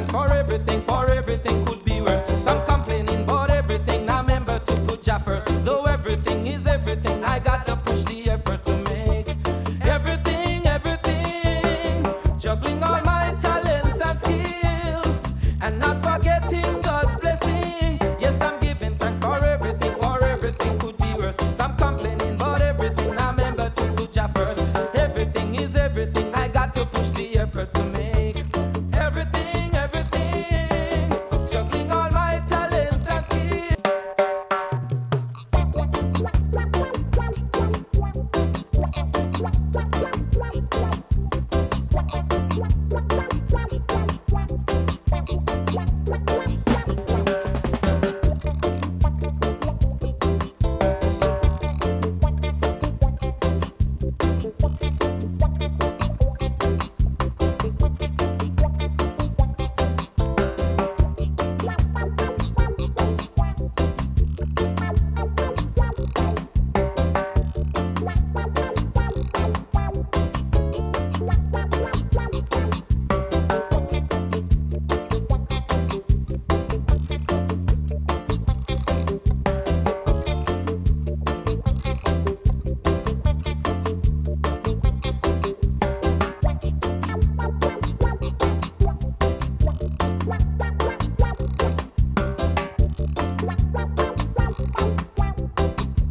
for everything could be worse. Some complaining about everything, now remember to put Jah first. Though everything is everything, I got to push the effort to make everything, everything. Juggling all my talents and skills, and not